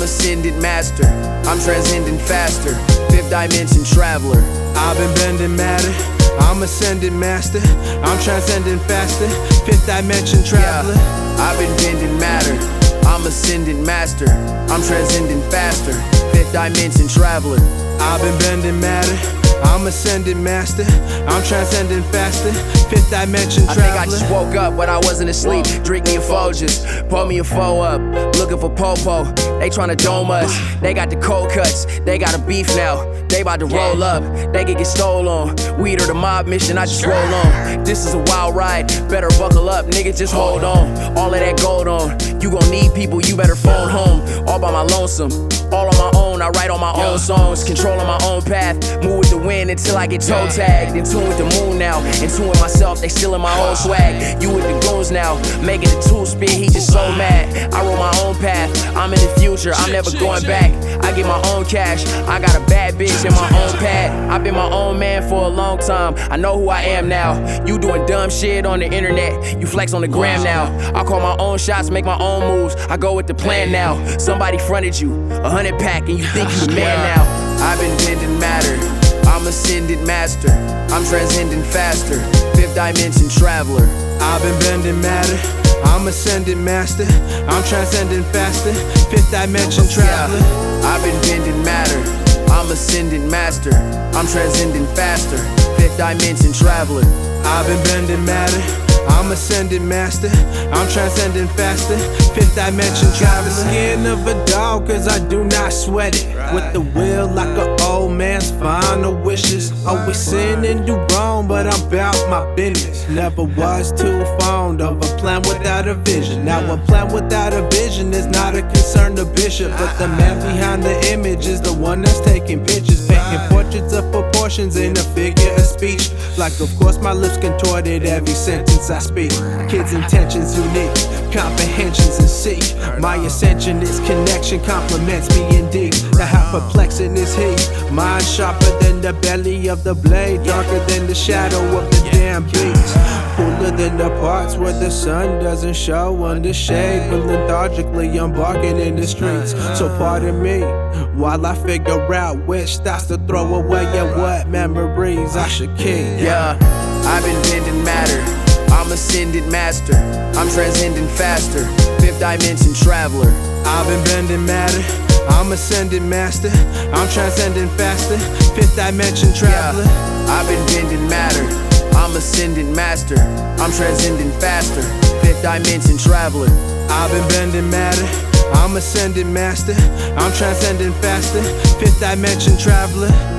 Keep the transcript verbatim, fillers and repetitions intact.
ascendant master, I'm transcending faster, fifth dimension traveler. I've been bending matter, I'm ascending master, I'm transcending faster, fifth dimension traveler. Yeah, I've been bending matter, I'm ascendant master, I'm transcending faster, fifth dimension traveler. I've been bending matter, I'm ascending master, I'm transcending faster, fifth dimension traveler. I think I just woke up when I wasn't asleep. Drink me a Folgers, pour me a foe up, looking for Popo. They tryna dome us, they got the cold cuts, they got a beef now. They bout to roll up, they can get stole on. Weed or the mob mission, I just roll on. This is a wild ride, better buckle up, nigga, just hold on. All of that gold on, you gon' need people, you better phone home. All by my lonesome, all on my own, I write on my own songs. Controlling my own path, move with the wind until I get toe tagged. In tune with the moon now, in tune with myself, they stealing my own swag. You with the goons now, making the tool spin, he just so mad. I roll my own path, I'm in the future, I'm never going back. I get my own cash, I got a bad bitch in my own pad. I've been my own man for a long time, I know who I am now. You doing dumb shit on the internet, you flex on the gram now. I call my own shots, make my own moves, I go with the plan now. Somebody fronted you, a hundred pack and you think you the man now. I've been bending matter, I'm ascendant master, I'm transcending faster, fifth dimension traveler. I've been bending matter, I'm ascendant master, I'm transcending faster, fifth dimension traveler. Yeah, I've been bending matter, I'm ascendant master, I'm transcending faster, fifth dimension traveler. I've been bending matter, I'm ascending master, I'm transcending faster, fifth dimension traveler. The skin of a dog cause I do not sweat it. With the will like an old man's final wishes. Always sin and do wrong but I'm about my business. Never was too fond of a plan without a vision. Now a plan without a vision is not a concern to Bishop, but the man behind the image is the one that's taking pictures, painting portraits of proportions in a figure of speech. Like of course my lips contorted every sentence I speak. Kids' intentions unique, comprehensions in seek. My ascension is connection, compliments me indeed. Now how perplexing is he? Mind sharper than the belly of the blade, darker than the shadow of the damn beast. Cooler than the parts where the sun doesn't show under shade. But lethargically I'm barking in the streets. So pardon me while I figure out which thoughts to throw away and what memories I should keep. Yeah, I've been bending matter, I'm ascendant master, I'm transcending faster, fifth dimension traveler. I've been bending matter, I'm ascending master, I'm transcending faster, fifth dimension traveler. Yeah, I've been bending matter, I'm ascendant master, I'm transcending faster, fifth dimension traveler. I've been bending matter, I'm ascending master, I'm transcending faster, fifth dimension traveler.